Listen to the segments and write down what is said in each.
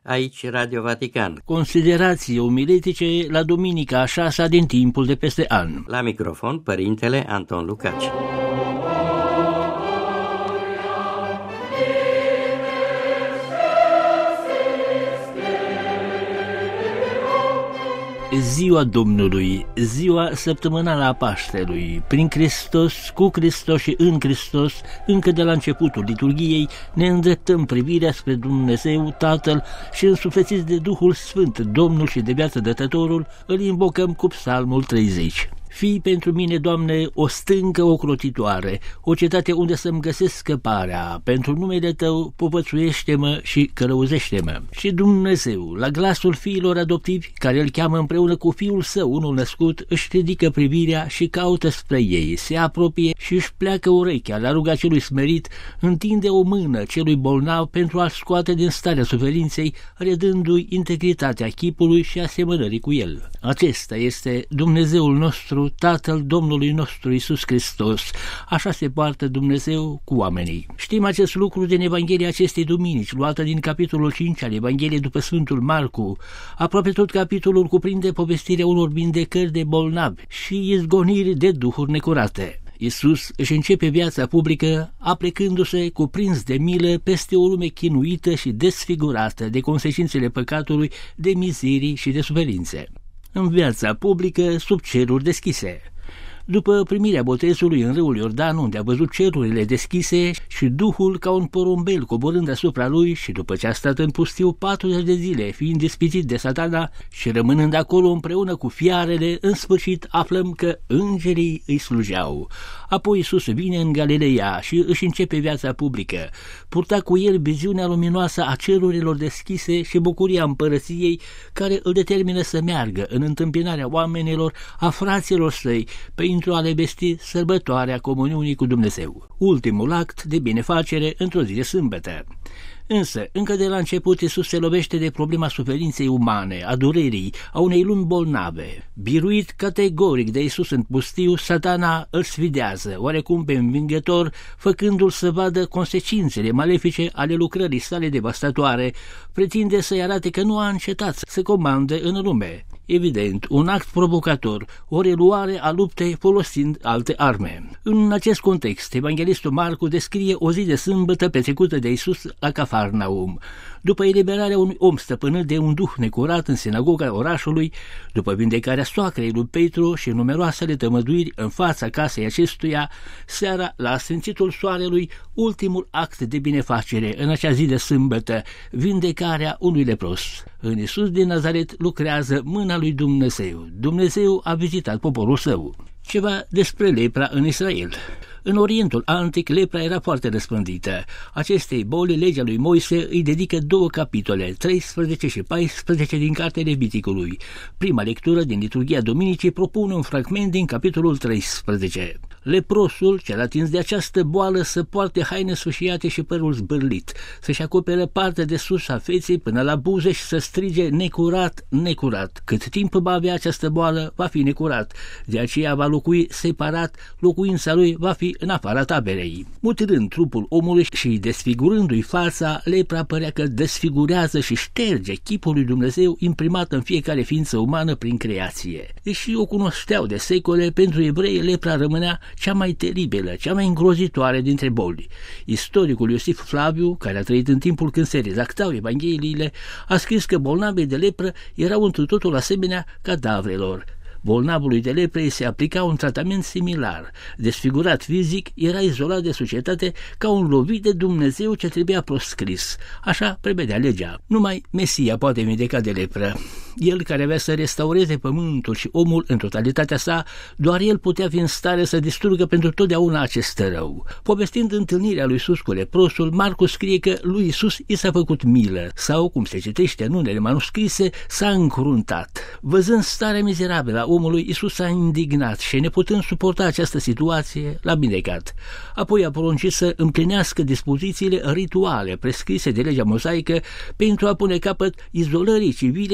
Aici Radio Vatican. Considerații omiletice la duminica a 6-a din timpul de peste an. La microfon, Părintele Anton Lucaci. Ziua Domnului, ziua săptămânală a Paștelui, prin Hristos, cu Hristos și în Hristos, încă de la începutul liturghiei, ne îndreptăm privirea spre Dumnezeu Tatăl și însuflețiți de Duhul Sfânt, Domnul și de viață Dătătorul, îl invocăm cu Psalmul 30. Fii pentru mine, Doamne, o stâncă ocrotitoare, o cetate unde să-mi găsesc scăparea. Pentru numele Tău povățuiește-mă și călăuzește-mă. Și Dumnezeu, la glasul fiilor adoptivi, care îl cheamă împreună cu Fiul Său, unul născut, își ridică privirea și caută spre ei, se apropie și își pleacă urechea la ruga celui smerit, întinde o mână celui bolnav pentru a-l scoate din starea suferinței, redându-i integritatea chipului și asemănării cu el. Acesta este Dumnezeul nostru, Tatăl Domnului nostru Iisus Hristos. Așa se poartă Dumnezeu cu oamenii. Știm acest lucru din Evanghelia acestei duminici, luată din capitolul 5 al Evangheliei după Sfântul Marcu. Aproape tot capitolul cuprinde povestirea unor vindecări de bolnavi și izgoniri de duhuri necurate. Iisus își începe viața publică aplecându-se cuprins de milă peste o lume chinuită și desfigurată de consecințele păcatului, de mizerii și de suferințe. În viața publică, sub ceruri deschise. După primirea botezului în râul Iordan, unde a văzut cerurile deschise și Duhul ca un porumbel coborând asupra lui, și după ce a stat în pustiu 40 de zile, fiind ispitit de Satana și rămânând acolo împreună cu fiarele, în sfârșit aflăm că îngerii îi slujeau. Apoi Iisus vine în Galileea și își începe viața publică. Purta cu el viziunea luminoasă a cerurilor deschise și bucuria împărăției, care îl determină să meargă în întâmpinarea oamenilor, a fraților săi, pentru a le vesti sărbătoarea comuniunii cu Dumnezeu. Ultimul act de binefacere într-o zi de sâmbătă. Însă, încă de la început, Iisus se lovește de problema suferinței umane, a durerii, a unei lumi bolnave. Biruit categoric de Iisus în pustiu, Satana îl sfidează, oarecum pe învingător, făcându-l să vadă consecințele malefice ale lucrării sale devastatoare, pretinde să-i arate că nu a încetat să comande în lume. Evident, un act provocator, o reluare a luptei folosind alte arme. În acest context, evanghelistul Marcu descrie o zi de sâmbătă petrecută de Iisus la Cafarnaum. După eliberarea unui om stăpânit de un duh necurat în sinagoga orașului, după vindecarea soacrei lui Petru și numeroasele tămăduiri în fața casei acestuia, seara, la asfințitul soarelui, ultimul act de binefacere în acea zi de sâmbătă, vindecarea unui lepros. În Iisus din Nazaret lucrează mâna lui Dumnezeu. Dumnezeu a vizitat poporul său. Ceva despre lepra în Israel. În Orientul Antic, lepra era foarte răspândită. Acestei boli, legea lui Moise îi dedică 2 capitole, 13 și 14 din cartea Leviticului. Prima lectură din liturghia Duminicii propune un fragment din capitolul 13. Leprosul, cel atins de această boală, să poarte haine sfâșiate și părul zbârlit, să-și acopere partea de sus a feței până la buze și să strige necurat, necurat. Cât timp va avea această boală, va fi necurat. De aceea va locui separat, locuința lui va fi în afara taberei. Mutilând trupul omului și desfigurându-i fața, lepra părea că desfigurează și șterge chipul lui Dumnezeu imprimat în fiecare ființă umană prin creație. Deși o cunoșteau de secole, pentru evrei lepra rămânea cea mai teribilă, cea mai îngrozitoare dintre boli. Istoricul Iosif Flaviu, care a trăit în timpul când se redactau Evangheliile, a scris că bolnavii de lepră erau întru totul asemenea cadavrelor. Bolnavului de lepră îi se aplica un tratament similar. Desfigurat fizic, era izolat de societate ca un lovit de Dumnezeu ce trebuia proscris. Așa prevedea legea. Numai Mesia poate vindeca de lepră. El, care avea să restaureze pământul și omul în totalitatea sa, doar el putea fi în stare să distrugă pentru totdeauna acest rău. Povestind întâlnirea lui Iisus cu leprosul, Marcu scrie că lui Iisus i s-a făcut milă, sau, cum se citește în unele manuscrise, s-a încruntat. Văzând starea mizerabilă a omului, Iisus s-a indignat și, neputând suporta această situație, l-a vindecat. Apoi a poruncit să împlinească dispozițiile rituale prescrise de legea mozaică pentru a pune capăt izolării civile și religioase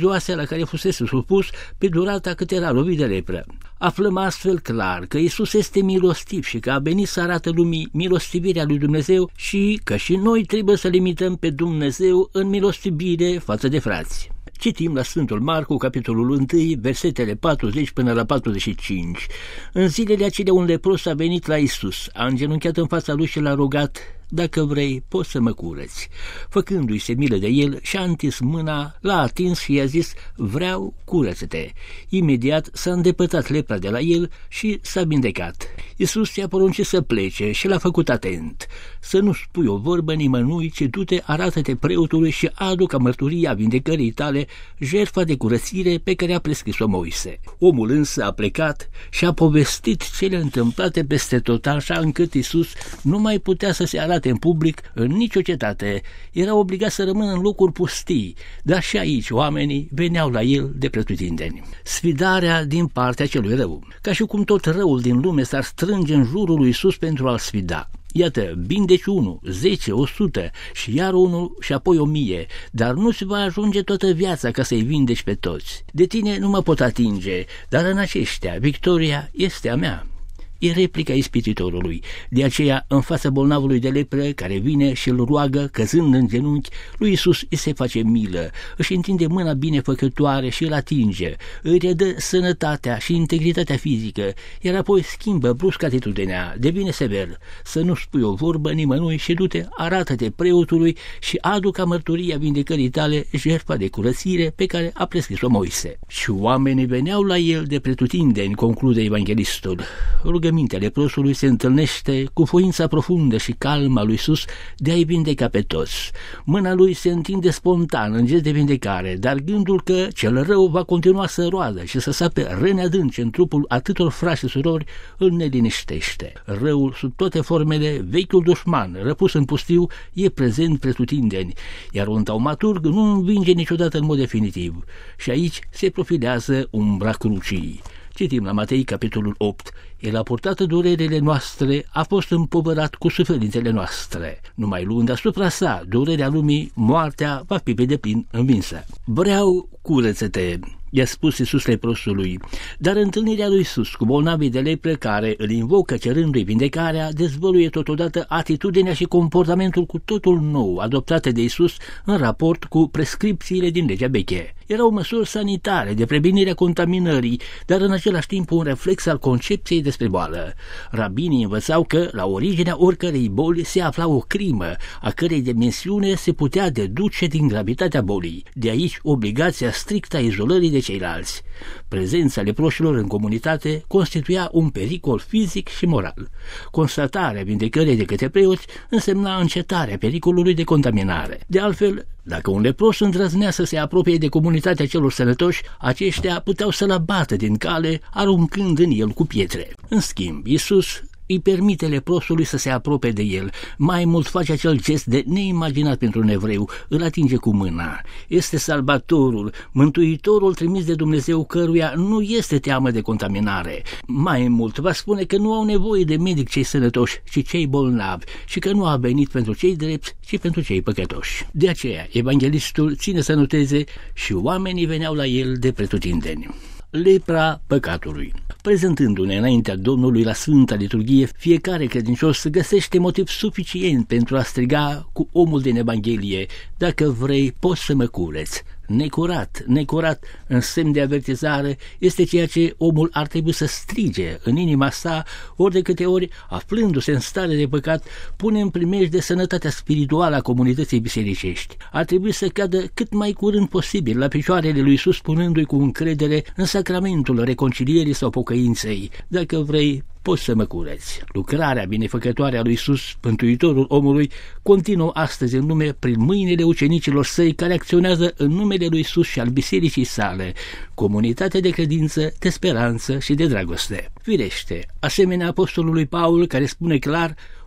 religioase la care fusese supus pe durata cât era lovit de lepră. Aflăm astfel clar că Iisus este milostiv și că a venit să arate lumii milostivirea lui Dumnezeu și că și noi trebuie să limităm pe Dumnezeu în milostivire față de frați. Citim la Sfântul Marcu, capitolul 1, versetele 40 până la 45. În zilele acelea un lepros a venit la Iisus, a îngenunchiat în fața lui și l-a rugat: dacă vrei, poți să mă curăți. Făcându-i se milă de el, și-a întins mâna, l-a atins și i-a zis: vreau, curăță-te. Imediat s-a îndepărtat lepra de la el și s-a vindecat. Iisus i-a poruncit să plece și l-a făcut atent: să nu spui o vorbă nimănui, ci du-te, arată-te preotului și adu ca mărturia vindecării tale jertfa de curățire pe care a prescris-o Moise. Omul însă a plecat și a povestit cele întâmplate peste tot, așa încât Iisus nu mai putea să se arate în public în nicio cetate. Era obligat să rămână în locuri pustii, dar și aici oamenii veneau la el de pretutindeni. Sfidarea din partea celui rău. Ca și cum tot răul din lume s-ar strânge în jurul lui Iisus pentru a-l sfida. Iată, vindeci 1, 10, 100 și iar 1 și apoi 1000, dar nu se va ajunge toată viața ca să-i vindeci pe toți. De tine nu mă pot atinge, dar în aceștia victoria este a mea. E replica ispititorului. De aceea, în fața bolnavului de lepră care vine și îl roagă, căzând în genunchi, lui Iisus îi se face milă, își întinde mâna binefăcătoare și îl atinge, îi redă sănătatea și integritatea fizică, iar apoi schimbă brusc atitudinea, devine sever: să nu spui o vorbă nimănui și du-te, arată-te preotului și adu ca mărturia vindecării tale jertfa de curățire pe care a prescris-o Moise. Și oamenii veneau la el de pretutindeni, conclude evanghelistul. Rugămintea leprosului se întâlnește cu voința profundă și calmă a lui Iisus de a-i vindeca pe toți. Mâna lui se întinde spontan în gest de vindecare, dar gândul că cel rău va continua să roadă și să sape răni adânci în trupul atâtor frați și surori îl neliniștește. Răul, sub toate formele, vechiul dușman, răpus în pustiu, e prezent pretutindeni, iar un taumaturg nu învinge niciodată în mod definitiv. Și aici se profilează umbra crucii. Citim la Matei, capitolul 8. El a purtat durerele noastre, a fost împovărat cu suferințele noastre. Numai luând asupra sa durerea lumii, moartea va fi pe deplin învinsă. Vreau, curăță-te, i-a spus Iisus leprosului, dar întâlnirea lui Iisus cu bolnavii de lepră care îl invocă cerându-i vindecarea dezvăluie totodată atitudinea și comportamentul cu totul nou adoptate de Iisus în raport cu prescripțiile din legea veche. Erau măsuri sanitare de prevenire a contaminării, dar în același timp un reflex al concepției despre boală. Rabinii învățau că la originea oricărei boli se afla o crimă, a cărei dimensiune se putea deduce din gravitatea bolii. De aici obligația strictă a izolării de ceilalți. Prezența leproșilor în comunitate constituia un pericol fizic și moral. Constatarea vindecării de către preoți însemna încetarea pericolului de contaminare. De altfel, dacă un lepros îndrăznea să se apropie de comunitatea celor sănătoși, aceștia puteau să-l abată din cale, aruncând în el cu pietre. În schimb, Iisus îi permite leprosului să se apropie de el. Mai mult face acel gest de neimaginat pentru un evreu, îl atinge cu mâna. Este salvatorul, mântuitorul trimis de Dumnezeu, căruia nu este teamă de contaminare. Mai mult va spune că nu au nevoie de medic cei sănătoși, ci cei bolnavi, și că nu a venit pentru cei drepți, ci pentru cei păcătoși. De aceea, evanghelistul ține să noteze: și oamenii veneau la el de pretutindeni. Lepra păcatului. Prezentându-ne înaintea Domnului la Sfânta Liturghie, fiecare credincios găsește motiv suficient pentru a striga cu omul din Evanghelie: dacă vrei, poți să mă cureți. Necurat, necurat, în semn de avertizare, este ceea ce omul ar trebui să strige în inima sa ori de câte ori, aflându-se în stare de păcat, pune în primejdie de sănătatea spirituală a comunității bisericești. Ar trebui să cadă cât mai curând posibil la picioarele lui Iisus, spunându-i cu încredere în sacramentul reconcilierii sau pocăinței: dacă vrei, poți să mă cureți. Lucrarea binefăcătoare a lui Iisus, mântuitorul omului, continuă astăzi în lume prin mâinile ucenicilor săi care acționează în numele lui Iisus și al bisericii sale, comunitate de credință, de speranță și de dragoste. Firește, asemenea apostolului Paul, care spune clar: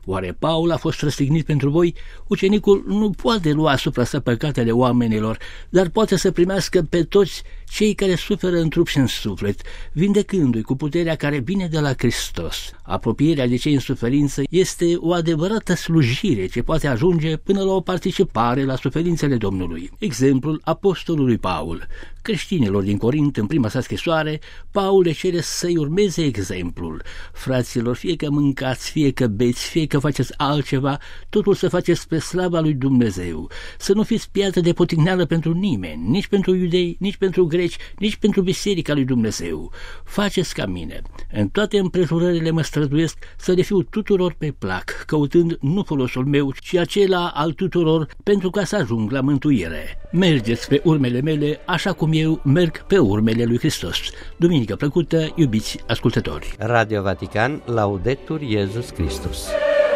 Oare Paul a fost răstignit pentru voi? Ucenicul nu poate lua asupra sa păcatele oamenilor, dar poate să primească pe toți cei care suferă în trup și în suflet, vindecându-i cu puterea care vine de la Hristos. Apropierea de cei în suferință este o adevărată slujire ce poate ajunge până la o participare la suferințele Domnului. Exemplul apostolului Paul. Creștinilor din Corint, în prima sa scrisoare, Paul le cere să-i urmeze exemplul. Fraților, fie că mâncați, fie că beți, fie că faceți altceva, totul să faceți spre slava lui Dumnezeu. Să nu fiți piatră de poticneală pentru nimeni, nici pentru iudei, nici pentru greci, nici pentru biserica lui Dumnezeu. Faceți ca mine. În toate împrejurările mă străduiesc să le fiu tuturor pe plac, căutând nu folosul meu, ci acela al tuturor, pentru ca să ajung la mântuire. Mergeți pe urmele mele, așa cum eu merg pe urmele lui Hristos. Duminică plăcută, iubiți ascultători! Radio Vatican, Laudetur Jesus Christus.